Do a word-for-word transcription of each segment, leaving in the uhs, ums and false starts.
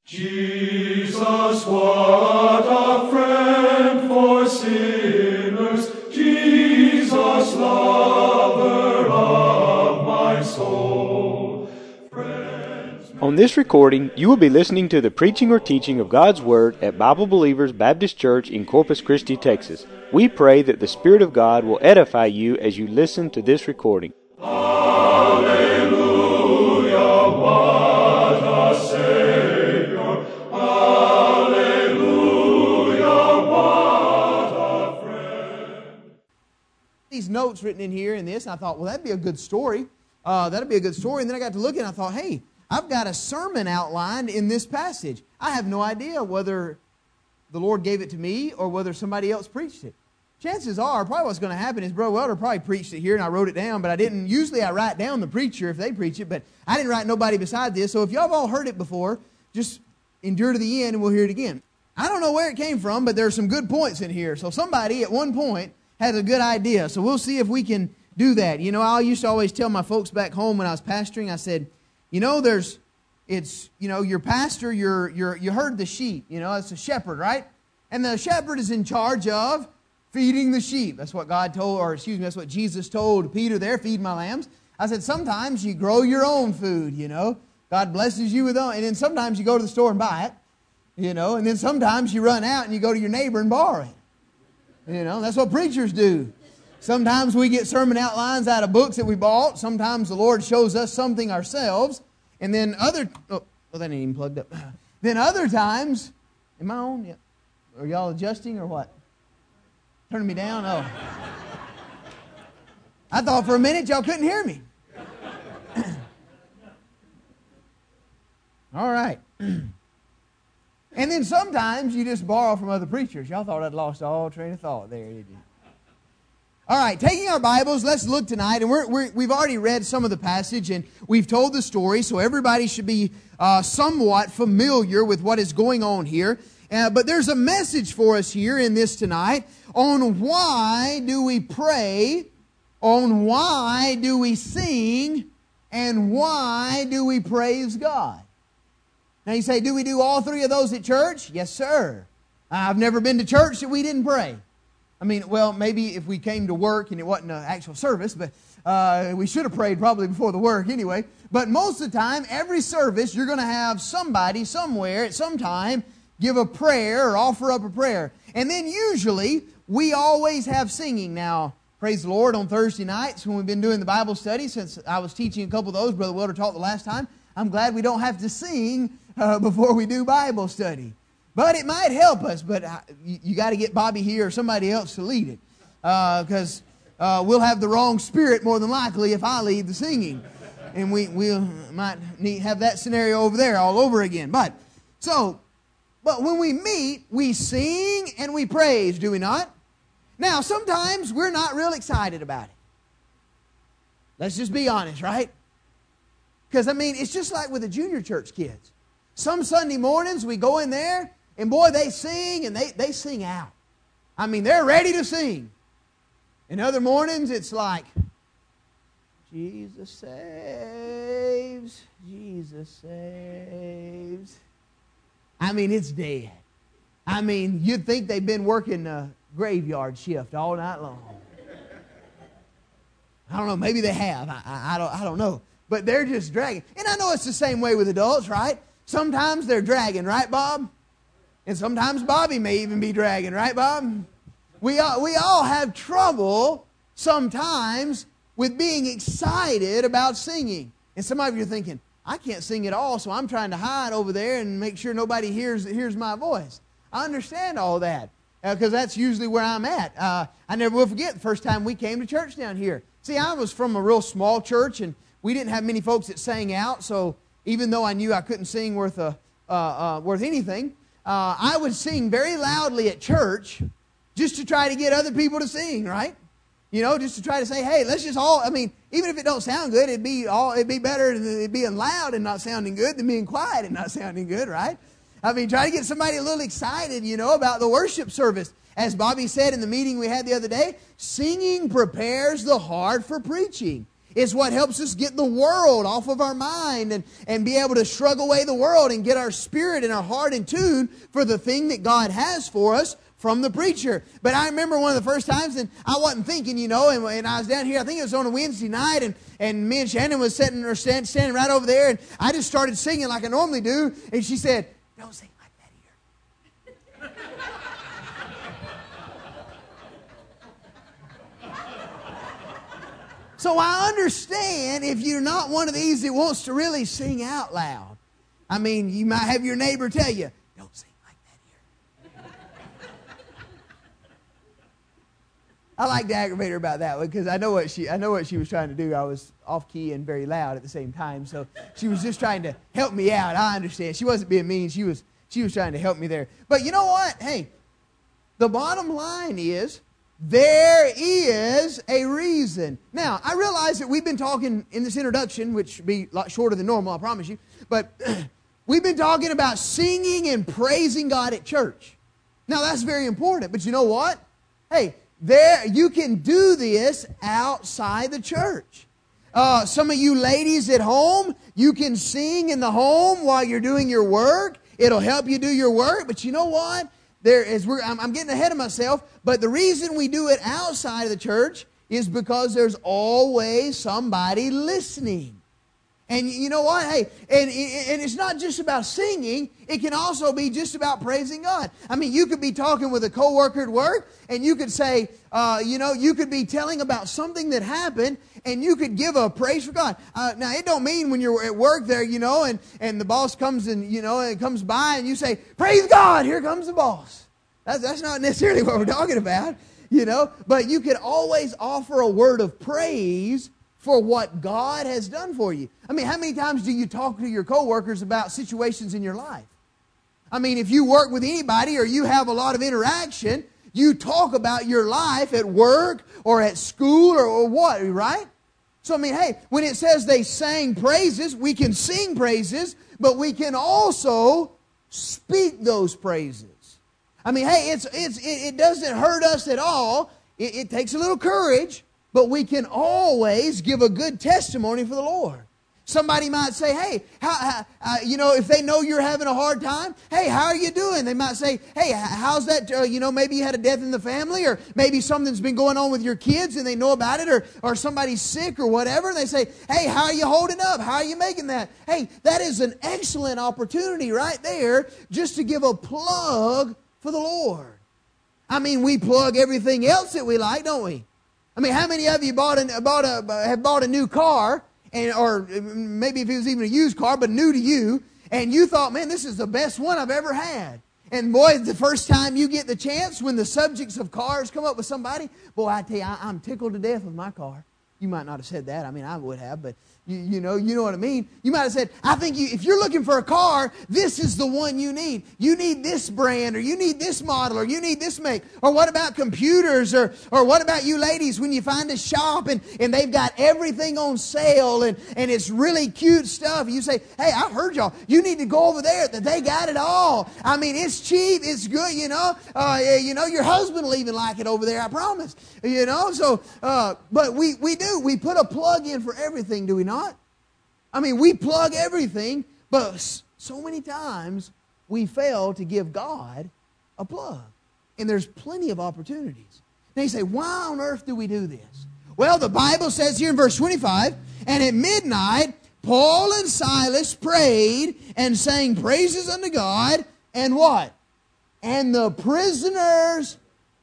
Jesus, what a friend for sinners, Jesus, lover of my soul. Friends, on this recording, you will be listening to the preaching or teaching of God's Word at Bible Believers Baptist Church in Corpus Christi, Texas. We pray that the Spirit of God will edify you as you listen to this recording. Hallelujah, what a Savior. Hallelujah, what a friend. These notes written in here in this, and I thought, well, that'd be a good story. Uh, that'd be a good story. And then I got to looking, and I thought, hey, I've got a sermon outlined in this passage. I have no idea whether the Lord gave it to me or whether somebody else preached it. Chances are, probably what's going to happen is Brother Welder probably preached it here and I wrote it down, but I didn't. Usually I write down the preacher if they preach it, but I didn't write nobody beside this. So if y'all have all heard it before, just endure to the end and we'll hear it again. I don't know where it came from, but there are some good points in here. So somebody at one point had a good idea. So we'll see if we can do that. You know, I used to always tell my folks back home when I was pastoring, I said, you know, there's, it's, you know, your pastor, you're, you're, you herd the sheep. You know, it's a shepherd, right? And the shepherd is in charge of feeding the sheep. That's what God told, or excuse me, that's what Jesus told Peter there, feed my lambs. I said, sometimes you grow your own food, you know. God blesses you with own, and then sometimes you go to the store and buy it, you know, and then sometimes you run out and you go to your neighbor and borrow it. You know, that's what preachers do. Sometimes we get sermon outlines out of books that we bought. Sometimes the Lord shows us something ourselves. And then other, oh, well, that ain't even plugged up. Then other times, am I on? Yeah. Are y'all adjusting or what? Turning me down? Oh. I thought for a minute y'all couldn't hear me. All right. And then sometimes you just borrow from other preachers. Y'all thought I'd lost all train of thought there, did you? All right, taking our Bibles, let's look tonight. And we're, we're, we've already read some of the passage and we've told the story, so everybody should be uh, somewhat familiar with what is going on here. Uh, but there's a message for us here in this tonight on why do we pray, on why do we sing, and why do we praise God. Now you say, do we do all three of those at church? Yes, sir. I've never been to church that we didn't pray. I mean, well, maybe if we came to work and it wasn't an actual service, but uh, we should have prayed probably before the work anyway. But most of the time, every service, you're going to have somebody somewhere at some time give a prayer or offer up a prayer. And then usually, we always have singing. Now, praise the Lord, on Thursday nights when we've been doing the Bible study, since I was teaching a couple of those, Brother Welder taught the last time, I'm glad we don't have to sing uh, before we do Bible study. But it might help us, but uh, you, you got to get Bobby here or somebody else to lead it. Because uh, uh, we'll have the wrong spirit more than likely if I lead the singing. And we we'll, might need have that scenario over there all over again. But, so... But when we meet, we sing and we praise, do we not? Now, sometimes we're not real excited about it. Let's just be honest, right? Because, I mean, it's just like with the junior church kids. Some Sunday mornings we go in there, and boy, they sing, and they, they sing out. I mean, they're ready to sing. And other mornings, it's like, Jesus saves, Jesus saves. I mean, it's dead. I mean, you'd think they've been working a graveyard shift all night long. I don't know, maybe they have. I, I, I, don't, I don't know. But they're just dragging. And I know it's the same way with adults, right? Sometimes they're dragging, right, Bob? And sometimes Bobby may even be dragging, right, Bob? We all, we all have trouble sometimes with being excited about singing. And some of you are thinking, I can't sing at all, so I'm trying to hide over there and make sure nobody hears hears my voice. I understand all that, because uh, that's usually where I'm at. Uh, I never will forget the first time we came to church down here. See, I was from a real small church, and we didn't have many folks that sang out, so even though I knew I couldn't sing worth, a, uh, uh, worth anything, uh, I would sing very loudly at church just to try to get other people to sing, right? You know, just to try to say, hey, let's just all, I mean, even if it don't sound good, it'd be all, it'd be better than it being loud and not sounding good than being quiet and not sounding good, right? I mean, try to get somebody a little excited, you know, about the worship service. As Bobby said in the meeting we had the other day, singing prepares the heart for preaching. It's what helps us get the world off of our mind and, and be able to shrug away the world and get our spirit and our heart in tune for the thing that God has for us from the preacher. But I remember one of the first times, and I wasn't thinking, you know, and, and I was down here, I think it was on a Wednesday night, and, and me and Shannon was sitting or stand, standing right over there, and I just started singing like I normally do, and she said, "Don't sing like that here." So I understand if you're not one of these that wants to really sing out loud. I mean, you might have your neighbor tell you, "Don't sing like that here." I like to aggravate her about that one because I know what she I know what she was trying to do. I was off key and very loud at the same time, so she was just trying to help me out. I understand. She wasn't being mean. She was she was trying to help me there. But you know what? Hey, the bottom line is there is a reason. Now, I realize that we've been talking in this introduction, which will be a lot shorter than normal, I promise you, but we've been talking about singing and praising God at church. Now, that's very important, but you know what? Hey, there you can do this outside the church. Uh, some of you ladies at home, you can sing in the home while you're doing your work. It'll help you do your work, but you know what? There is, we're, I'm, I'm getting ahead of myself, but the reason we do it outside of the church is because there's always somebody listening. And you know what? Hey, and, and it's not just about singing. It can also be just about praising God. I mean, you could be talking with a coworker at work, and you could say, uh, you know, you could be telling about something that happened, and you could give a praise for God. Uh, now, it don't mean when you're at work there, you know, and, and the boss comes and, you know, and comes by, and you say, "Praise God, here comes the boss." That's, that's not necessarily what we're talking about, you know. But you could always offer a word of praise for what God has done for you. I mean, how many times do you talk to your coworkers about situations in your life? I mean, if you work with anybody or you have a lot of interaction, you talk about your life at work or at school or, or what, right? So, I mean, hey, when it says they sang praises, we can sing praises, but we can also speak those praises. I mean, hey, it's it's it, it doesn't hurt us at all. It, it takes a little courage, but we can always give a good testimony for the Lord. Somebody might say, "Hey, how, how, uh, you know, if they know you're having a hard time, hey, how are you doing?" They might say, "Hey, how's that, uh, you know, maybe you had a death in the family, or maybe something's been going on with your kids and they know about it, or, or somebody's sick or whatever." And they say, "Hey, how are you holding up? How are you making that?" Hey, that is an excellent opportunity right there just to give a plug for the Lord. I mean, we plug everything else that we like, don't we? I mean, how many of you bought a, bought a, have bought a new car, and or maybe if it was even a used car, but new to you, and you thought, "Man, this is the best one I've ever had." And boy, the first time you get the chance, when the subjects of cars come up with somebody, boy, I tell you, I, I'm tickled to death with my car. You might not have said that. I mean, I would have, but you, you know, you know what I mean. You might have said, "I think you, if you're looking for a car, this is the one you need. You need this brand, or you need this model, or you need this make." Or what about computers, or or what about you ladies when you find a shop and, and they've got everything on sale and, and it's really cute stuff. You say, "Hey, I heard y'all. You need to go over there. That they got it all. I mean, it's cheap. It's good. You know, uh, you know, your husband will even like it over there. I promise. You know." So, uh, but we we do. We put a plug in for everything, do we not? I mean, we plug everything, but so many times we fail to give God a plug. And there's plenty of opportunities. Now you say, why on earth do we do this? Well, the Bible says here in verse twenty-five, "And at midnight Paul and Silas prayed and sang praises unto God." And what? "And the prisoners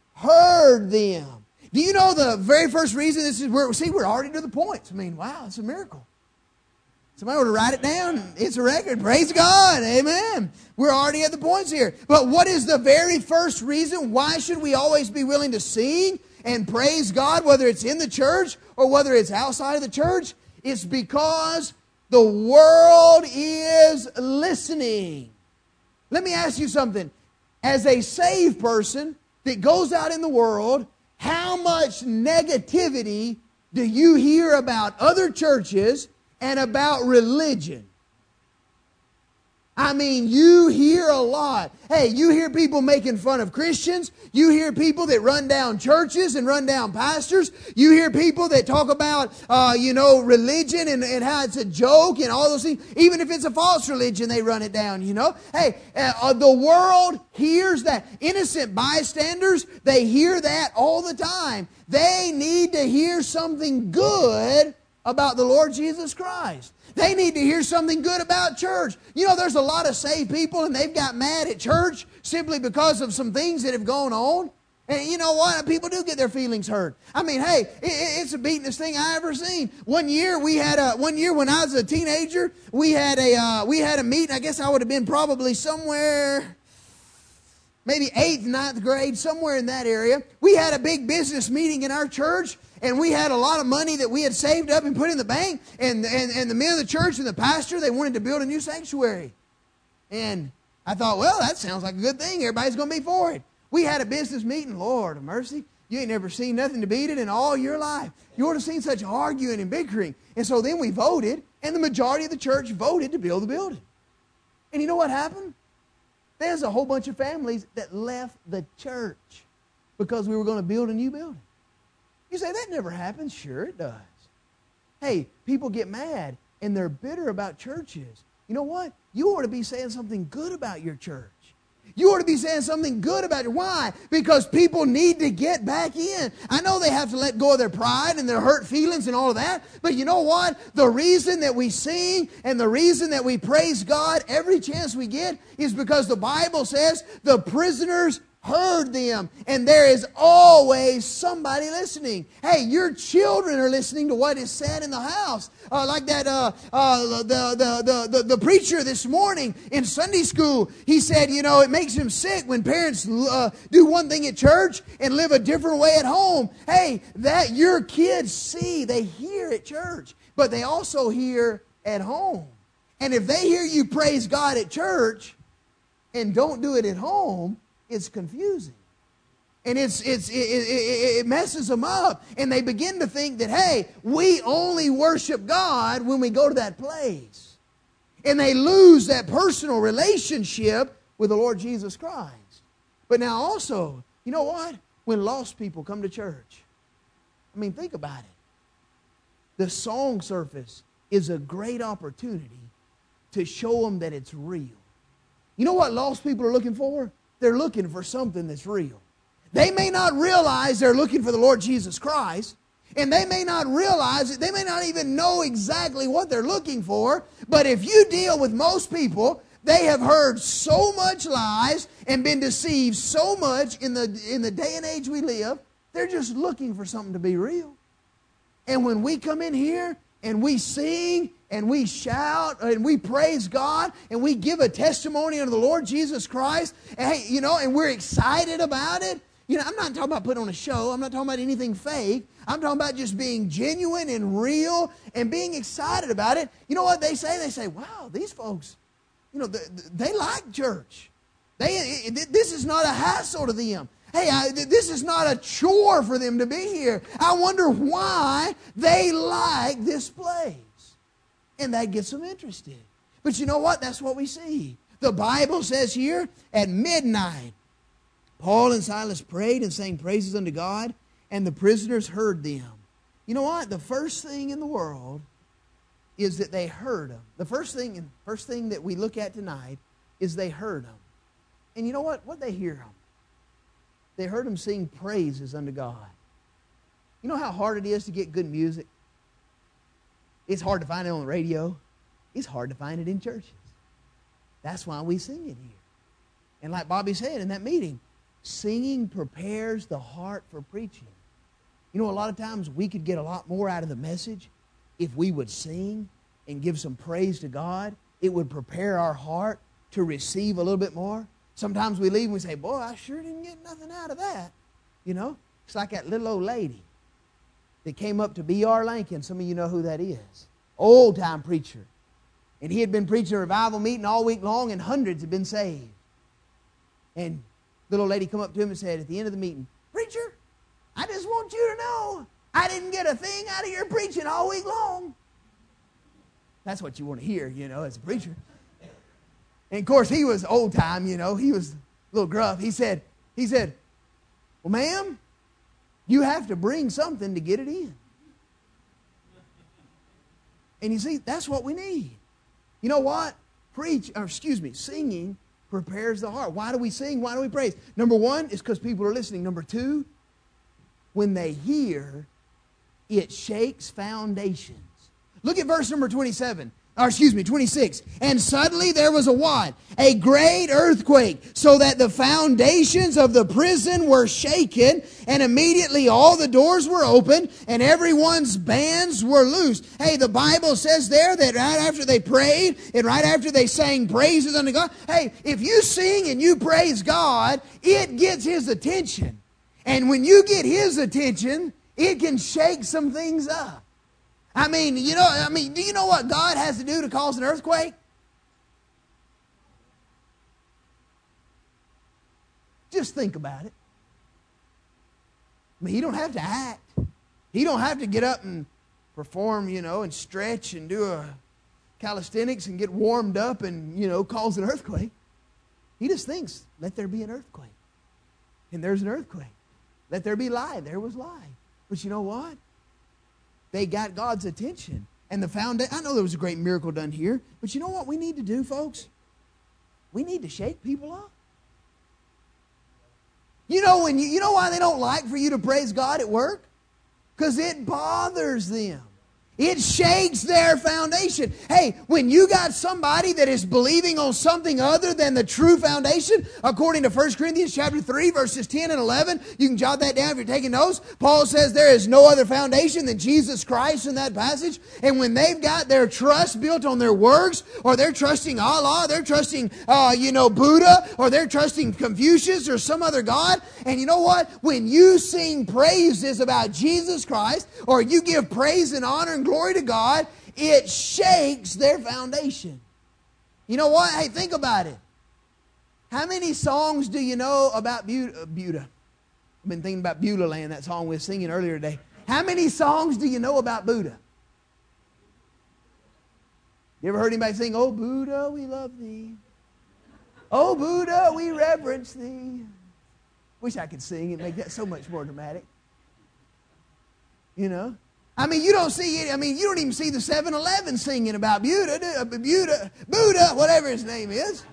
heard them." Do you know the very first reason this is where, see, we're already to the point. I mean, wow, it's a miracle. Somebody ought to write it down. It's a record. Praise God. Amen. We're already at the points here. But what is the very first reason? Why should we always be willing to sing and praise God, whether it's in the church or whether it's outside of the church? It's because the world is listening. Let me ask you something. As a saved person that goes out in the world, how much negativity do you hear about other churches and about religion? I mean, you hear a lot. Hey, you hear people making fun of Christians. You hear people that run down churches and run down pastors. You hear people that talk about, uh, you know, religion and, and how it's a joke and all those things. Even if it's a false religion, they run it down, you know. Hey, uh, the world hears that. Innocent bystanders, they hear that all the time. They need to hear something good about the Lord Jesus Christ. They need to hear something good about church. You know, there's a lot of saved people and they've got mad at church simply because of some things that have gone on. And you know what? People do get their feelings hurt. I mean, hey, it, it's the beatingest thing I ever seen. One year we had a one year when I was a teenager, we had a uh, we had a meeting. I guess I would have been probably somewhere, maybe eighth, ninth grade, somewhere in that area. We had a big business meeting in our church. And we had a lot of money that we had saved up and put in the bank. And, and, and the men of the church and the pastor, they wanted to build a new sanctuary. And I thought, well, that sounds like a good thing. Everybody's going to be for it. We had a business meeting. Lord of mercy, you ain't never seen nothing to beat it in all your life. You ought to have seen such arguing and bickering. And so then we voted, and the majority of the church voted to build the building. And you know what happened? There's a whole bunch of families that left the church because we were going to build a new building. You say, that never happens. Sure it does. Hey, people get mad and they're bitter about churches. You know what? You ought to be saying something good about your church. You ought to be saying something good about it. Why? Because people need to get back in. I know they have to let go of their pride and their hurt feelings and all of that. But you know what? The reason that we sing and the reason that we praise God every chance we get is because the Bible says the prisoners heard them, and there is always somebody listening. Hey, your children are listening to what is said in the house. Uh, like that, uh, uh, the, the, the, the, the preacher this morning in Sunday school, he said, you know, it makes him sick when parents uh, do one thing at church and live a different way at home. Hey, that your kids see, they hear at church, but they also hear at home. And if they hear you praise God at church and don't do it at home, it's confusing. And it's, it's, it, it, it messes them up. And they begin to think that, hey, we only worship God when we go to that place. And they lose that personal relationship with the Lord Jesus Christ. But now also, you know what? When lost people come to church, I mean, think about it. The song service is a great opportunity to show them that it's real. You know what lost people are looking for? They're looking for something that's real. They may not realize they're looking for the Lord Jesus Christ, and they may not realize it. They may not even know exactly what they're looking for, but if you deal with most people, they have heard so much lies and been deceived so much in the, in the day and age we live, they're just looking for something to be real. And when we come in here and we sing and we shout and we praise God and we give a testimony unto the Lord Jesus Christ, and, hey, you know, and we're excited about it. You know, I'm not talking about putting on a show. I'm not talking about anything fake. I'm talking about just being genuine and real and being excited about it. You know what they say? They say, wow, these folks, you know, they, they like church. They, this is not a hassle to them. Hey, I, this is not a chore for them to be here. I wonder why they like this place. And that gets them interested. But you know what? That's what we see. The Bible says here, at midnight, Paul and Silas prayed and sang praises unto God, and the prisoners heard them. You know what? The first thing in the world is that they heard them. The first thing, first thing that we look at tonight is they heard them. And you know what? What they hear them? They heard them sing praises unto God. You know how hard it is to get good music? It's hard to find it on the radio. It's hard to find it in churches. That's why we sing it here. And like Bobby said in that meeting, singing prepares the heart for preaching. You know, a lot of times we could get a lot more out of the message if we would sing and give some praise to God. It would prepare our heart to receive a little bit more. Sometimes we leave and we say, boy, I sure didn't get nothing out of that. You know, it's like that little old lady that came up to B R Lincoln. Some of you know who that is. Old time preacher. And he had been preaching a revival meeting all week long, and hundreds had been saved. And the little lady come up to him and said at the end of the meeting, preacher, I just want you to know I didn't get a thing out of your preaching all week long. That's what you want to hear, you know, as a preacher. And of course, he was old time, you know. He was a little gruff. He said, he said, well, ma'am, you have to bring something to get it in. And you see, that's what we need. You know what? Preach, or excuse me, singing prepares the heart. Why do we sing? Why do we praise? Number one, it's because people are listening. Number two, when they hear, it shakes foundations. Look at verse number twenty-seven. Or excuse me, twenty-six. And suddenly there was a what? A great earthquake, so that the foundations of the prison were shaken, and immediately all the doors were open, and everyone's bands were loosed. Hey, the Bible says there that right after they prayed, and right after they sang praises unto God, hey, if you sing and you praise God, it gets His attention. And when you get His attention, it can shake some things up. I mean, you know, I mean, do you know what God has to do to cause an earthquake? Just think about it. I mean, He don't have to act. He don't have to get up and perform, you know, and stretch and do a calisthenics and get warmed up and, you know, cause an earthquake. He just thinks, let there be an earthquake. And there's an earthquake. Let there be light. There was light. But you know what? They got God's attention. And the foundation, I know there was a great miracle done here, but you know what we need to do, folks? We need to shake people up. You know when you, you know why they don't like for you to praise God at work? Because it bothers them. It shakes their foundation. Hey, when you got somebody that is believing on something other than the true foundation, according to First Corinthians chapter three, verses ten and eleven, you can jot that down if you're taking notes. Paul says there is no other foundation than Jesus Christ in that passage. And when they've got their trust built on their works, or they're trusting Allah, they're trusting, uh, you know, Buddha, or they're trusting Confucius or some other God. And you know what? When you sing praises about Jesus Christ, or you give praise and honor and glory to God, it shakes their foundation. You know what? Hey, think about it. How many songs do you know about Buddha? Buddha? I've been thinking about Beulah Land, that song we were singing earlier today. How many songs do you know about Buddha? You ever heard anybody sing, "Oh Buddha, we love thee. Oh Buddha, we reverence thee"? Wish I could sing and make that so much more dramatic. You know? I mean, you don't see it. I mean, you don't even see the seven eleven singing about Buddha, Buddha, Buddha, whatever his name is.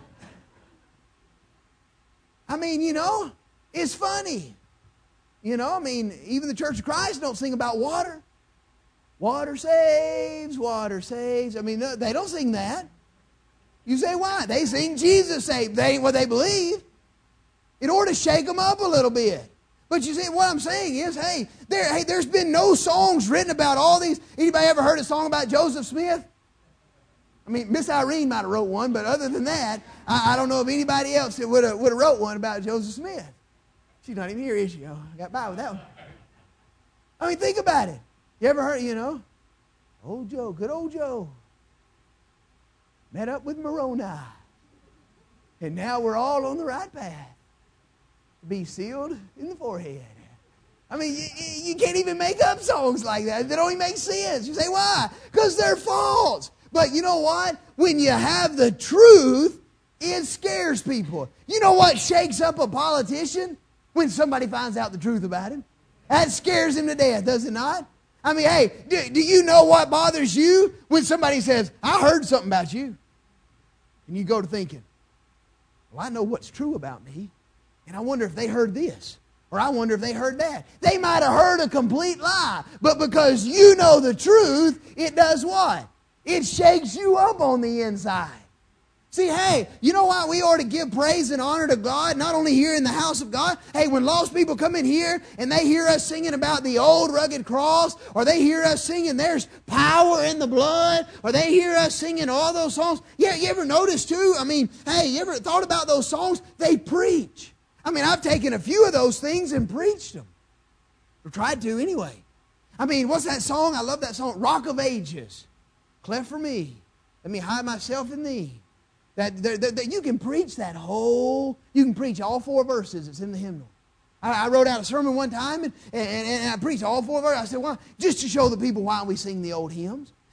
I mean, you know, it's funny. You know, I mean, even the Church of Christ don't sing about water. Water saves, water saves. I mean, they don't sing that. You say, why? They sing Jesus saved. They ain't what they believe. It ought to shake them up a little bit. But you see, what I'm saying is, hey, there, hey, there's been no songs written about all these. Anybody ever heard a song about Joseph Smith? I mean, Miss Irene might have wrote one, but other than that, I, I don't know of anybody else that would have would have wrote one about Joseph Smith. She's not even here, is she? Oh, I got by with that one. I mean, think about it. You ever heard, you know, old Joe, good old Joe, met up with Moroni, and now we're all on the right path. Be sealed in the forehead. I mean, you, you can't even make up songs like that. They don't even make sense. You say, why? Because they're false. But you know what? When you have the truth, it scares people. You know what shakes up a politician? When somebody finds out the truth about him. That scares him to death, does it not? I mean, hey, do, do you know what bothers you? When somebody says, I heard something about you. And you go to thinking, well, I know what's true about me. And I wonder if they heard this. Or I wonder if they heard that. They might have heard a complete lie. But because you know the truth, it does what? It shakes you up on the inside. See, hey, you know why we ought to give praise and honor to God, not only here in the house of God? Hey, when lost people come in here and they hear us singing about the old rugged cross, or they hear us singing there's power in the blood, or they hear us singing all those songs. Yeah, you ever notice too? I mean, hey, you ever thought about those songs? They preach. I mean, I've taken a few of those things and preached them. Or tried to anyway. I mean, what's that song? I love that song. Rock of Ages. Cleft for me. Let me hide myself in thee. That, that, that, that you can preach that whole, you can preach all four verses that's in the hymnal. I, I wrote out a sermon one time and, and, and I preached all four verses. I said, well, just to show the people why we sing the old hymns.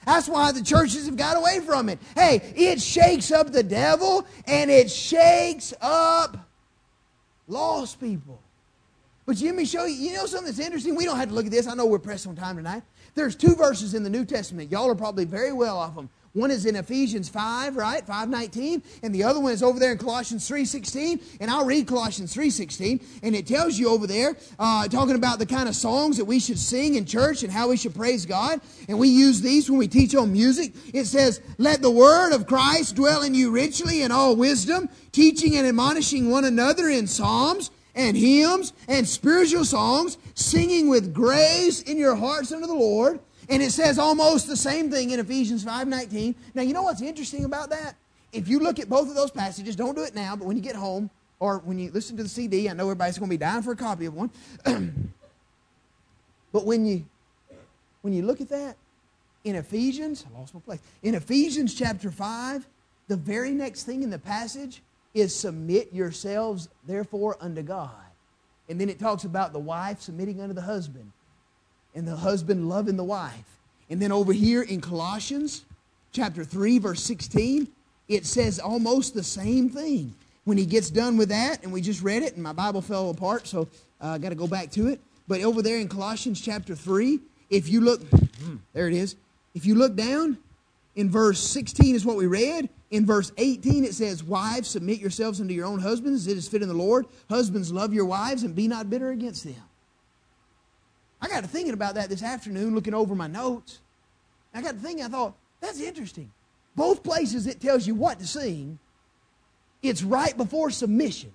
That's why the churches have got away from it. Hey, it shakes up the devil and it shakes up lost people. But let me show you, you know something that's interesting? We don't have to look at this. I know we're pressed on time tonight. There's two verses in the New Testament. Y'all are probably very well off them. One is in Ephesians five, right? five nineteen. And the other one is over there in Colossians three sixteen. And I'll read Colossians three sixteen. And it tells you over there, uh, talking about the kind of songs that we should sing in church and how we should praise God. And we use these when we teach on music. It says, let the word of Christ dwell in you richly in all wisdom, teaching and admonishing one another in psalms and hymns and spiritual songs, singing with grace in your hearts unto the Lord. And it says almost the same thing in Ephesians five nineteen. Now, you know what's interesting about that? If you look at both of those passages, don't do it now, but when you get home, or when you listen to the C D, I know everybody's going to be dying for a copy of one. But when you, when you look at that, in Ephesians, I lost my place. In Ephesians chapter five, the very next thing in the passage is submit yourselves, therefore, unto God. And then it talks about the wife submitting unto the husband, and the husband loving the wife. And then over here in Colossians chapter three, verse sixteen, it says almost the same thing. When he gets done with that, and we just read it, and my Bible fell apart, so uh, I got to go back to it. But over there in Colossians chapter three, if you look, there it is. If you look down, in verse sixteen is what we read. In verse eighteen it says, wives, submit yourselves unto your own husbands, as it is fit in the Lord. Husbands, love your wives, and be not bitter against them. I got to thinking about that this afternoon, looking over my notes. I got to thinking, I thought, that's interesting. Both places it tells you what to sing, it's right before submission.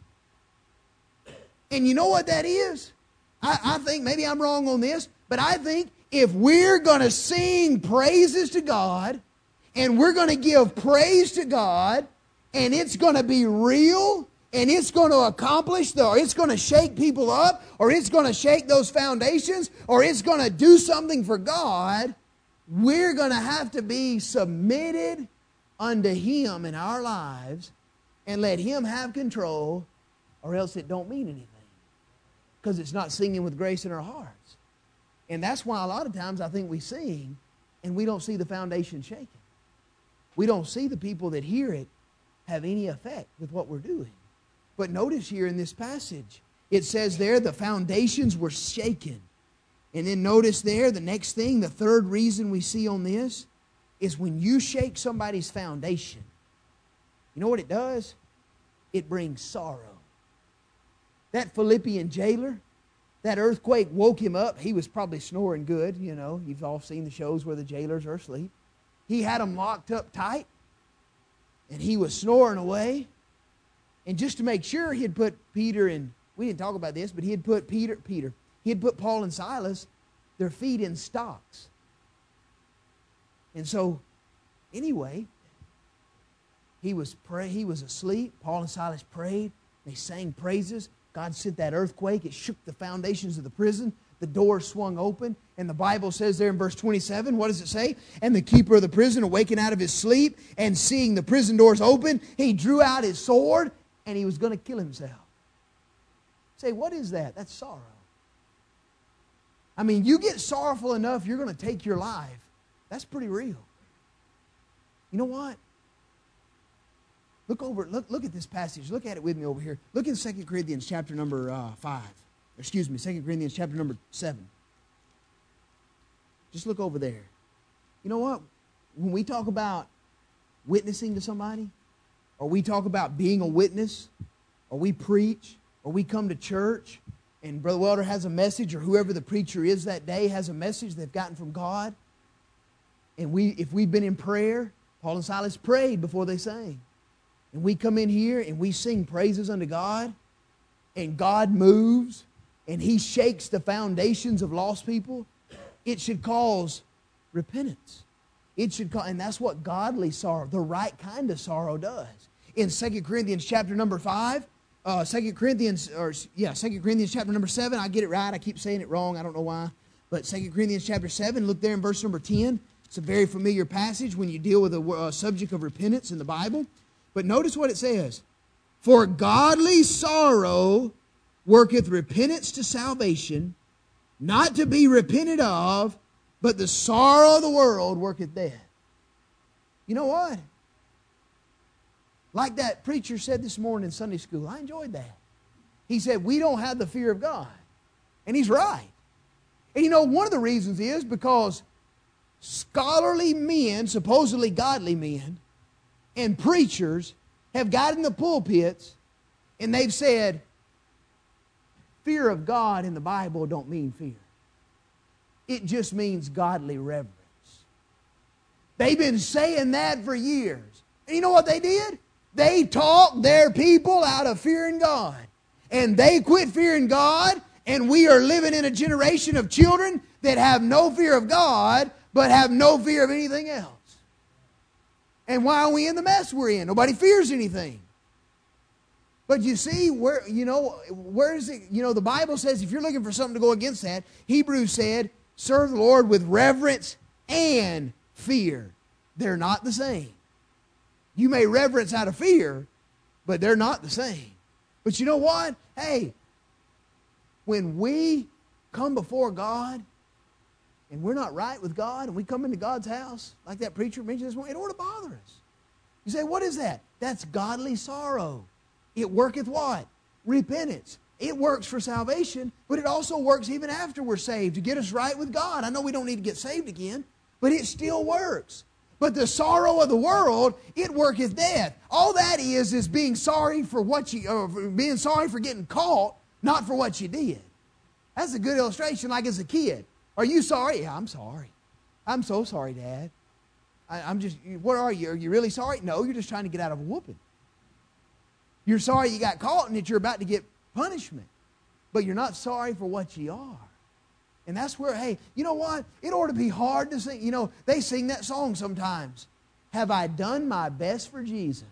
And you know what that is? I, I think, maybe I'm wrong on this, but I think if we're going to sing praises to God, and we're going to give praise to God, and it's going to be real, and it's going to accomplish, the, or it's going to shake people up, or it's going to shake those foundations, or it's going to do something for God, we're going to have to be submitted unto Him in our lives and let Him have control, or else it don't mean anything. Because it's not singing with grace in our hearts. And that's why a lot of times I think we sing and we don't see the foundation shaking. We don't see the people that hear it have any effect with what we're doing. But notice here in this passage, it says there the foundations were shaken. And then notice there, the next thing, the third reason we see on this, is when you shake somebody's foundation, you know what it does? It brings sorrow. That Philippian jailer, that earthquake woke him up. He was probably snoring good, you know. You've all seen the shows where the jailers are asleep. He had them locked up tight, and he was snoring away. And just to make sure, he had put Peter in, we didn't talk about this, but he had put Peter, Peter, he had put Paul and Silas, their feet in stocks. And so, anyway, he was pray, he was asleep. Paul and Silas prayed. They sang praises. God sent that earthquake. It shook the foundations of the prison. The doors swung open. And the Bible says there in verse twenty-seven, what does it say? And the keeper of the prison, awakened out of his sleep, and seeing the prison doors open, he drew out his sword, and he was going to kill himself. Say, what is that? That's sorrow. I mean, you get sorrowful enough, you're going to take your life. That's pretty real. You know what? Look over, look, look at this passage. Look at it with me over here. Look in Second Corinthians chapter number uh, five. Excuse me, Second Corinthians chapter number seven. Just look over there. You know what? When we talk about witnessing to somebody, or we talk about being a witness, or we preach, or we come to church, and Brother Welder has a message, or whoever the preacher is that day has a message they've gotten from God, and we, if we've been in prayer, Paul and Silas prayed before they sang. And we come in here and we sing praises unto God, and God moves, and He shakes the foundations of lost people. It should cause repentance. It should cause, and that's what godly sorrow, the right kind of sorrow, does. In Second Corinthians chapter number five, uh, Second Corinthians, or yeah, Second Corinthians chapter number seven. I get it right. I keep saying it wrong. I don't know why. But Second Corinthians chapter seven. Look there in verse number ten. It's a very familiar passage when you deal with the uh, subject of repentance in the Bible. But notice what it says. For godly sorrow worketh repentance to salvation, not to be repented of But the sorrow of the world worketh death. You know what? Like that preacher said this morning in Sunday school, I enjoyed that. He said, we don't have the fear of God. And he's right. And you know, one of the reasons is because scholarly men, supposedly godly men, and preachers have got in the pulpits and they've said, fear of God in the Bible don't mean fear. It just means godly reverence. They've been saying that for years. And you know what they did? They talked their people out of fearing God. And they quit fearing God, and we are living in a generation of children that have no fear of God, but have no fear of anything else. And why are we in the mess we're in? Nobody fears anything. But you see, where you know, where is it? You know, the Bible says if you're looking for something to go against that, Hebrews said, serve the Lord with reverence and fear. They're not the same. You may reverence out of fear, but they're not the same. But you know what? Hey, when we come before God and we're not right with God and we come into God's house, like that preacher mentioned this morning, it ought to bother us. You say, what is that? That's godly sorrow. It worketh what? Repentance. It works for salvation, but it also works even after we're saved to get us right with God. I know we don't need to get saved again, but it still works. But the sorrow of the world, it worketh death. All that is, is being sorry for what you, or being sorry for getting caught, not for what you did. That's a good illustration, like as a kid. Are you sorry? Yeah, I'm sorry. I'm so sorry, Dad. I, I'm just, what are you? Are you really sorry? No, you're just trying to get out of a whooping. You're sorry you got caught and that you're about to get punishment. But you're not sorry for what you are. And that's where, hey, you know what? It ought to be hard to sing. You know, they sing that song sometimes. Have I done my best for Jesus?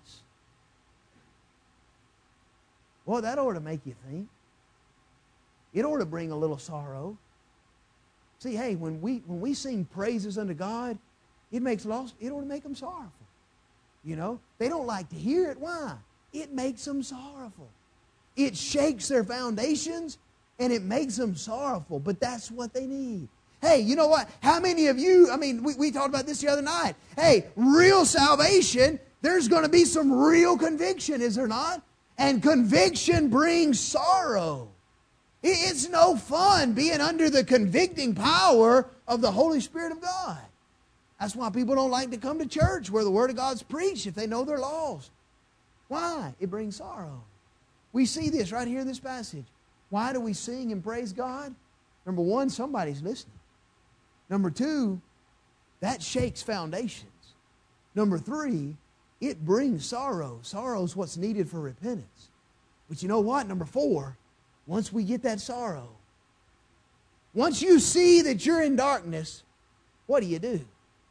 Well, that ought to make you think. It ought to bring a little sorrow. See, hey, when we when we sing praises unto God, it makes lost, it ought to make them sorrowful. You know, they don't like to hear it. Why? It makes them sorrowful. It shakes their foundations and it makes them sorrowful. But that's what they need. Hey, you know what? How many of you, I mean, we, we talked about this the other night. Hey, real salvation, there's going to be some real conviction, is there not? And conviction brings sorrow. It, it's no fun being under the convicting power of the Holy Spirit of God. That's why people don't like to come to church where the Word of God's preached if they know they're lost. Why? It brings sorrow. We see this right here in this passage. Why do we sing and praise God? Number one, somebody's listening. Number two, that shakes foundations. Number three, it brings sorrow. Sorrow is what's needed for repentance. But you know what? Number four, once we get that sorrow, once you see that you're in darkness, what do you do?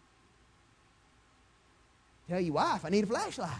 Tell your wife, I need a flashlight.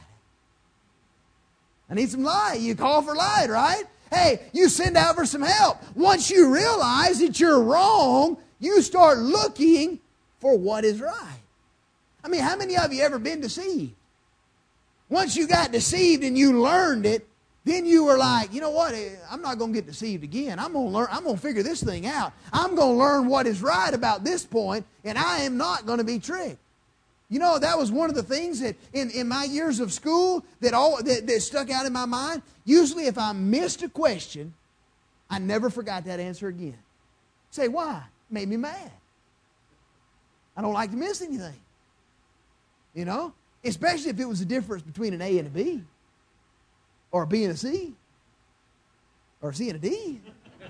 I need some light. You call for light, right? Hey, you send out for some help. Once you realize that you're wrong, you start looking for what is right. I mean, how many of you ever been deceived? Once you got deceived and you learned it, then you were like, you know what? I'm not going to get deceived again. I'm going to learn. I'm going to figure this thing out. I'm going to learn what is right about this point, and I am not going to be tricked. You know, that was one of the things that in, in my years of school that, all, that, that stuck out in my mind. Usually if I missed a question, I never forgot that answer again. Say, why? It made me mad. I don't like to miss anything. You know? Especially if it was the difference between an A and a B. Or a B and a C. Or a C and a D.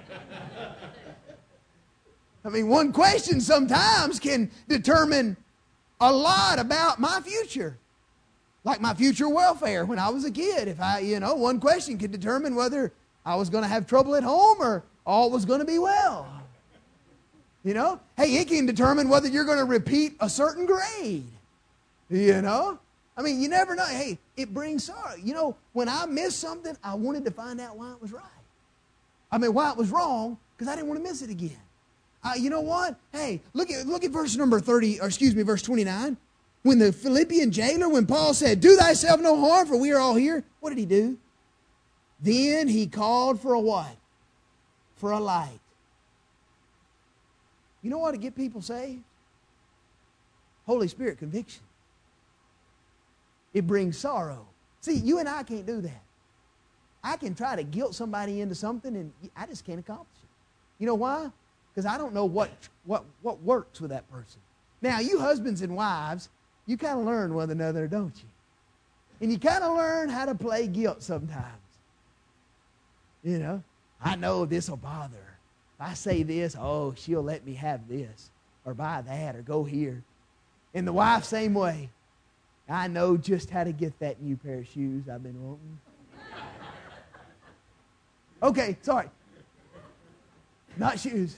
I mean, one question sometimes can determine a lot about my future. Like my future welfare when I was a kid. If I, you know, one question could determine whether I was going to have trouble at home or all was going to be well. You know? Hey, it can determine whether you're going to repeat a certain grade. You know? I mean, you never know. Hey, it brings sorrow. You know, when I missed something, I wanted to find out why it was right. I mean, why it was wrong, because I didn't want to miss it again. Uh, you know what? Hey, look at look at verse number thirty, or excuse me, verse twenty-nine. When the Philippian jailer, when Paul said, do thyself no harm, for we are all here, what did he do? Then he called for a what? For a light. You know what to get people saved? Holy Spirit conviction. It brings sorrow. See, you and I can't do that. I can try to guilt somebody into something, and I just can't accomplish it. You know why? Because I don't know what, what, what works with that person. Now, you husbands and wives, you kind of learn one another, don't you? And you kind of learn how to play guilt sometimes. You know, I know this will bother her. If I say this, oh, she'll let me have this, or buy that, or go here. And the wife, same way. I know just how to get that new pair of shoes I've been wanting. Okay, sorry. Not shoes.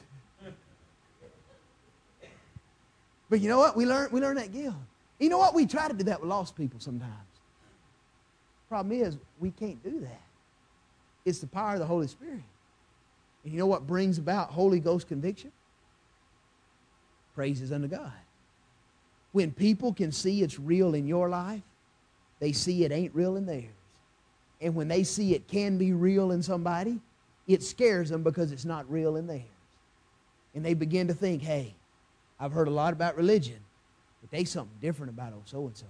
But you know what? We learn, we learn that guilt. You know what? We try to do that with lost people sometimes. Problem is, we can't do that. It's the power of the Holy Spirit. And you know what brings about Holy Ghost conviction? Praises unto God. When people can see it's real in your life, they see it ain't real in theirs. And when they see it can be real in somebody, it scares them because it's not real in theirs. And they begin to think, hey, I've heard a lot about religion, but there's something different about old so-and-so.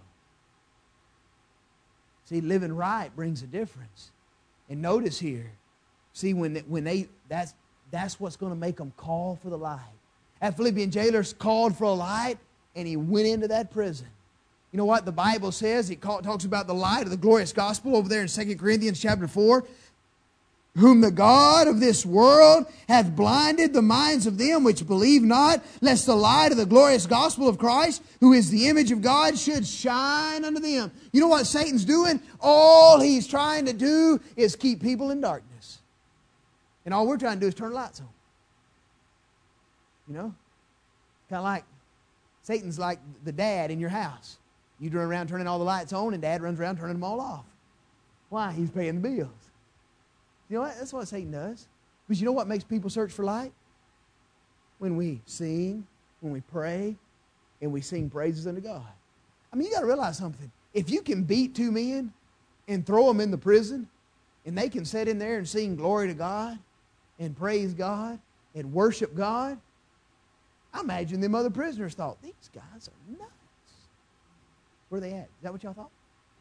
See, living right brings a difference. And notice here, see, when, when they, that's, that's what's going to make them call for the light. That Philippian jailer called for a light, and he went into that prison. You know what the Bible says? It call, talks about the light of the glorious gospel over there in Second Corinthians chapter four. Whom the God of this world hath blinded the minds of them which believe not, lest the light of the glorious gospel of Christ, who is the image of God, should shine unto them. You know what Satan's doing? All he's trying to do is keep people in darkness. And all we're trying to do is turn the lights on. You know? Kind of like Satan's like the dad in your house. You run around turning all the lights on, and Dad runs around turning them all off. Why? He's paying the bills. You know what? That's what Satan does. But you know what makes people search for light? When we sing, when we pray, and we sing praises unto God. I mean, you got to realize something. If you can beat two men and throw them in the prison, and they can sit in there and sing glory to God, and praise God, and worship God, I imagine them other prisoners thought, these guys are nuts. Where are they at? Is that what y'all thought?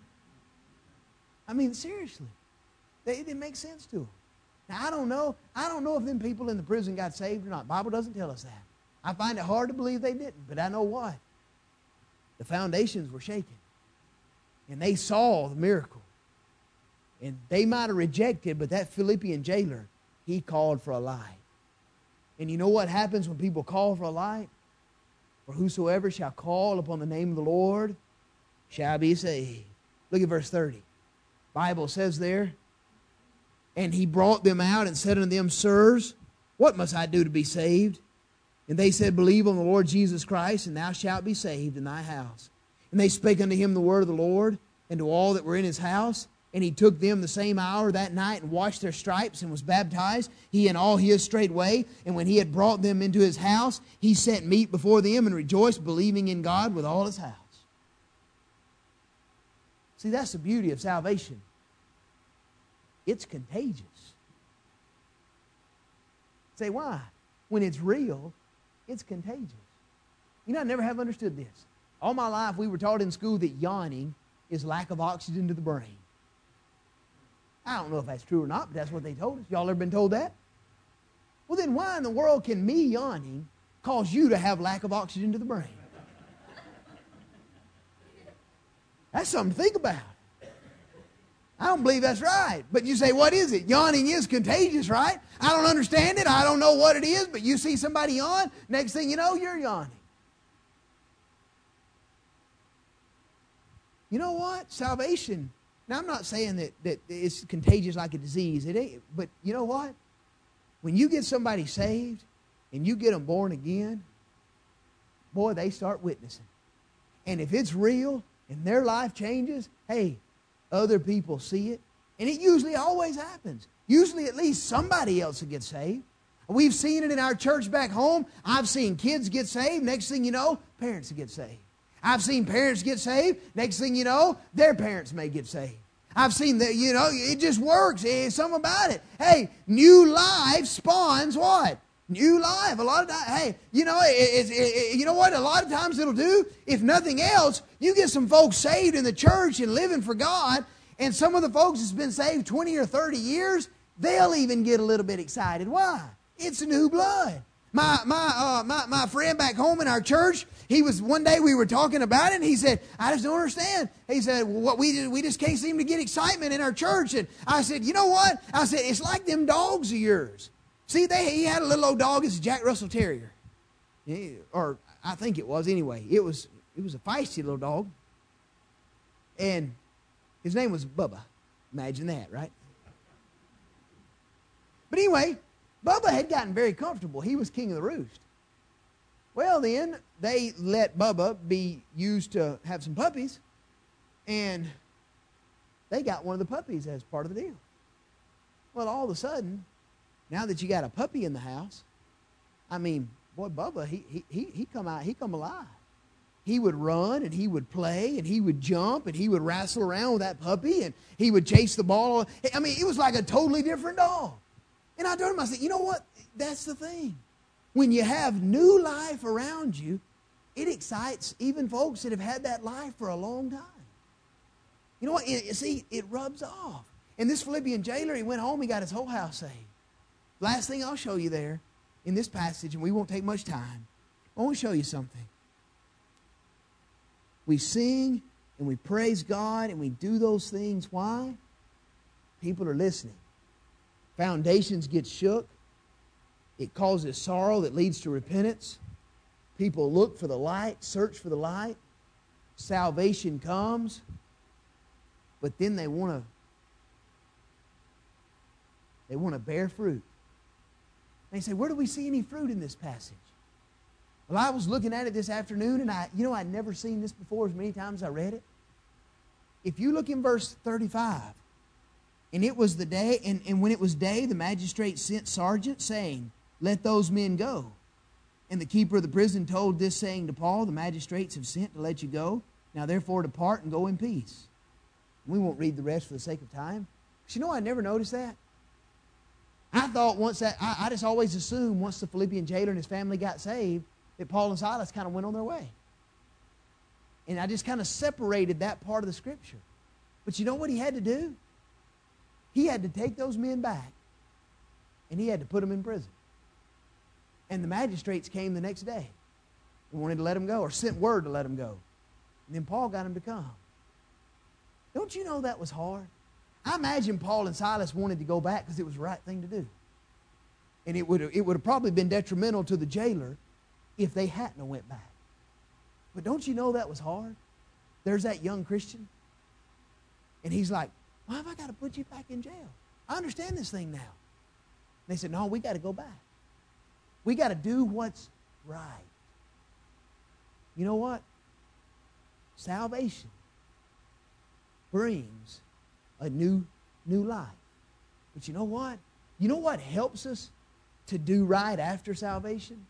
I mean, seriously. They, it didn't make sense to them. Now, I don't know. I don't know if them people in the prison got saved or not. The Bible doesn't tell us that. I find it hard to believe they didn't, but I know why. The foundations were shaken. And they saw the miracle. And they might have rejected, but that Philippian jailer, he called for a light. And you know what happens when people call for a light? For whosoever shall call upon the name of the Lord shall be saved. Look at verse thirty. Bible says there, and he brought them out and said unto them, Sirs, what must I do to be saved? And they said, Believe on the Lord Jesus Christ, and thou shalt be saved in thy house. And they spake unto him the word of the Lord, and to all that were in his house. And he took them the same hour that night, and washed their stripes, and was baptized, he and all his straightway. And when he had brought them into his house, he set meat before them, and rejoiced, believing in God with all his house. See, that's the beauty of salvation. It's contagious. Say, why? When it's real, it's contagious. You know, I never have understood this. All my life, we were taught in school that yawning is lack of oxygen to the brain. I don't know if that's true or not, but that's what they told us. Y'all ever been told that? Well, then why in the world can me yawning cause you to have lack of oxygen to the brain? That's something to think about. I don't believe that's right. But you say, what is it? Yawning is contagious, right? I don't understand it. I don't know what it is, but you see somebody yawn, next thing you know, you're yawning. You know what? Salvation. Now, I'm not saying that, that it's contagious like a disease. It ain't. But you know what? When you get somebody saved and you get them born again, boy, they start witnessing. And if it's real and their life changes, hey, other people see it. And it usually always happens. Usually at least somebody else will get saved. We've seen it in our church back home. I've seen kids get saved. Next thing you know, parents get saved. I've seen parents get saved. Next thing you know, their parents may get saved. I've seen that, you know, it just works. It's something about it. Hey, new life spawns what? New life. A lot of times, hey, you know, it, it, it, you know what? A lot of times it'll do, if nothing else, you get some folks saved in the church and living for God, and some of the folks that's been saved twenty or thirty years, they'll even get a little bit excited. Why? It's new blood. My my uh, my my friend back home in our church, he was one day we were talking about it, and he said, "I just don't understand." He said, well, "What we did, we just can't seem to get excitement in our church." And I said, "You know what?" I said, "It's like them dogs of yours." See, they he had a little old dog. It's a Jack Russell Terrier, yeah, or I think it was anyway. It was it was a feisty little dog, and his name was Bubba. Imagine that, right? But anyway, Bubba had gotten very comfortable. He was king of the roost. Well, then, they let Bubba be used to have some puppies, and they got one of the puppies as part of the deal. Well, all of a sudden, now that you got a puppy in the house, I mean, boy, Bubba, he, he, he, he come out, he come alive. He would run, and he would play, and he would jump, and he would wrestle around with that puppy, and he would chase the ball. I mean, it was like a totally different dog. And I told him, I said, you know what? That's the thing. When you have new life around you, it excites even folks that have had that life for a long time. You know what? It, see, it rubs off. And this Philippian jailer, he went home, he got his whole house saved. Last thing I'll show you there in this passage, and we won't take much time, I want to show you something. We sing and we praise God and we do those things. Why? People are listening. Foundations get shook. It causes sorrow that leads to repentance. People look for the light, search for the light. Salvation comes. But then they want to they want to bear fruit. They say, where do we see any fruit in this passage? Well, I was looking at it this afternoon, and I, you know, I'd never seen this before as many times as I read it. If you look in verse thirty-five, and it was the day, and, and when it was day, the magistrate sent sergeant, saying, let those men go. And the keeper of the prison told this saying to Paul, the magistrates have sent to let you go. Now therefore depart and go in peace. We won't read the rest for the sake of time. But you know, I never noticed that. I thought once that, I, I just always assumed once the Philippian jailer and his family got saved, that Paul and Silas kind of went on their way. And I just kind of separated that part of the Scripture. But you know what he had to do? He had to take those men back, and he had to put them in prison. And the magistrates came the next day and wanted to let them go, or sent word to let them go. And then Paul got them to come. Don't you know that was hard? I imagine Paul and Silas wanted to go back because it was the right thing to do. And it would have, it would have probably been detrimental to the jailer if they hadn't went back. But don't you know that was hard? There's that young Christian, and he's like, why have I got to put you back in jail? I understand this thing now. And they said, no, we got to go back. We got to do what's right. You know what? Salvation brings a new, new life. But you know what? You know what helps us to do right after salvation?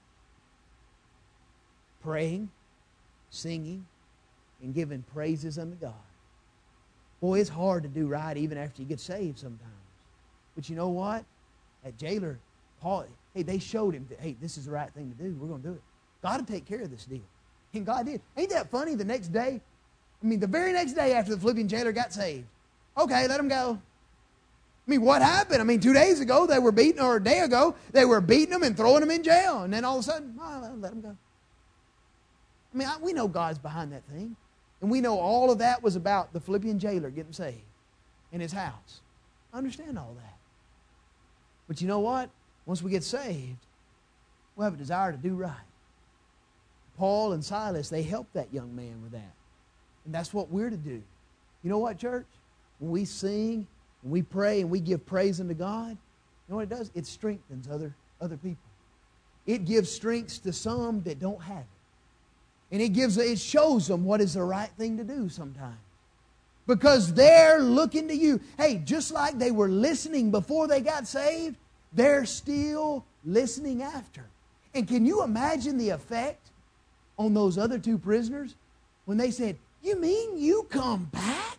Praying, singing, and giving praises unto God. Boy, it's hard to do right even after you get saved sometimes. But you know what? That jailer, Paul, hey, they showed him that, hey, this is the right thing to do. We're going to do it. God will take care of this deal. And God did. Ain't that funny? The next day, I mean, the very next day after the Philippian jailer got saved, okay, let him go. I mean, what happened? I mean, two days ago, they were beating, or a day ago, they were beating him and throwing him in jail. And then all of a sudden, oh, let him go. I mean, I, we know God's behind that thing. And we know all of that was about the Philippian jailer getting saved in his house. I understand all that. But you know what? Once we get saved, we'll have a desire to do right. Paul and Silas, they helped that young man with that. And that's what we're to do. You know what, church? When we sing, and we pray, and we give praise unto God, you know what it does? It strengthens other, other people. It gives strength to some that don't have it. And it gives, it shows them what is the right thing to do sometimes. Because they're looking to you. Hey, just like they were listening before they got saved, they're still listening after. And can you imagine the effect on those other two prisoners when they said, you mean you come back?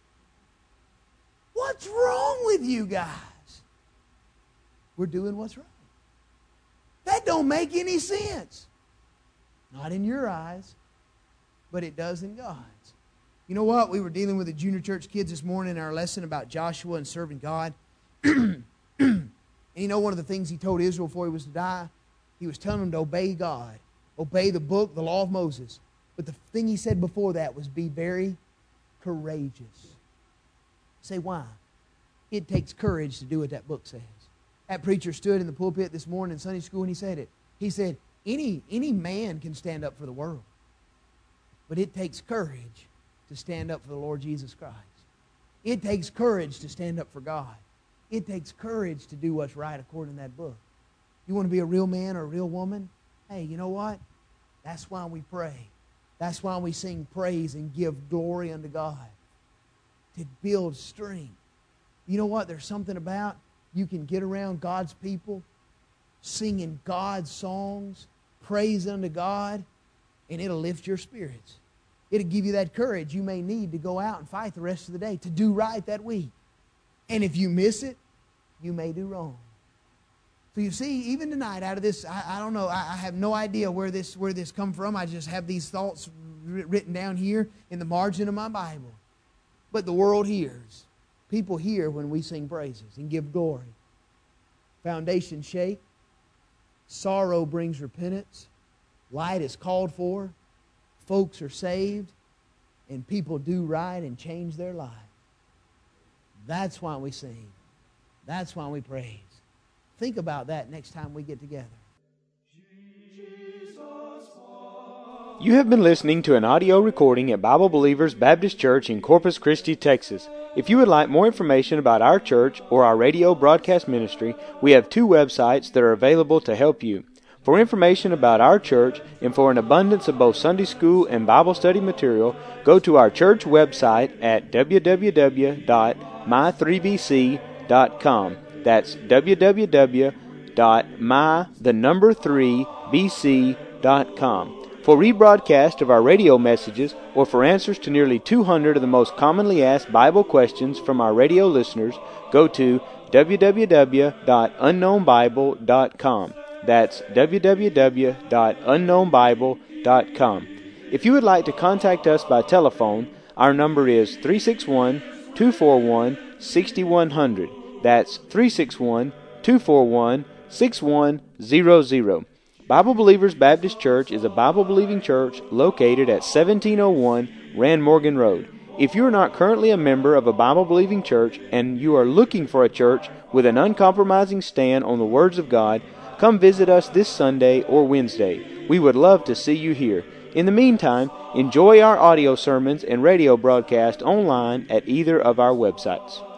What's wrong with you guys? We're doing what's right. That don't make any sense. Not in your eyes, but it does in God's. You know what? We were dealing with the junior church kids this morning in our lesson about Joshua and serving God. And you know one of the things he told Israel before he was to die? He was telling them to obey God. Obey the book, the law of Moses. But the thing he said before that was be very courageous. Say why? It takes courage to do what that book says. That preacher stood in the pulpit this morning in Sunday school and he said it. He said, any, any man can stand up for the world. But it takes courage to stand up for the Lord Jesus Christ. It takes courage to stand up for God. It takes courage to do what's right according to that book. You want to be a real man or a real woman? Hey, you know what? That's why we pray. That's why we sing praise and give glory unto God. To build strength. You know what? There's something about you can get around God's people, singing God's songs, praise unto God, and it'll lift your spirits. It'll give you that courage you may need to go out and fight the rest of the day, to do right that week. And if you miss it, you may do wrong. So you see, even tonight, out of this, I, I don't know, I, I have no idea where this where this come from. I just have these thoughts written down here in the margin of my Bible. But the world hears. People hear when we sing praises and give glory. Foundations shake. Sorrow brings repentance. Light is called for. Folks are saved. And people do right and change their life. That's why we sing. That's why we praise. Think about that next time we get together. You have been listening to an audio recording at Bible Believers Baptist Church in Corpus Christi, Texas. If you would like more information about our church or our radio broadcast ministry, we have two websites that are available to help you. For information about our church and for an abundance of both Sunday school and Bible study material, go to our church website at w w w dot my three b c dot com. That's w w w dot my the number three b c dot com. For rebroadcast of our radio messages or for answers to nearly two hundred of the most commonly asked Bible questions from our radio listeners, go to w w w dot unknown bible dot com. That's w w w dot unknown bible dot com. If you would like to contact us by telephone, our number is three six one, two four one, six one zero zero. That's three six one, two four one, six one zero zero. Bible Believers Baptist Church is a Bible-believing church located at seventeen oh one Rand Morgan Road. If you are not currently a member of a Bible-believing church and you are looking for a church with an uncompromising stand on the words of God, come visit us this Sunday or Wednesday. We would love to see you here. In the meantime, enjoy our audio sermons and radio broadcast online at either of our websites.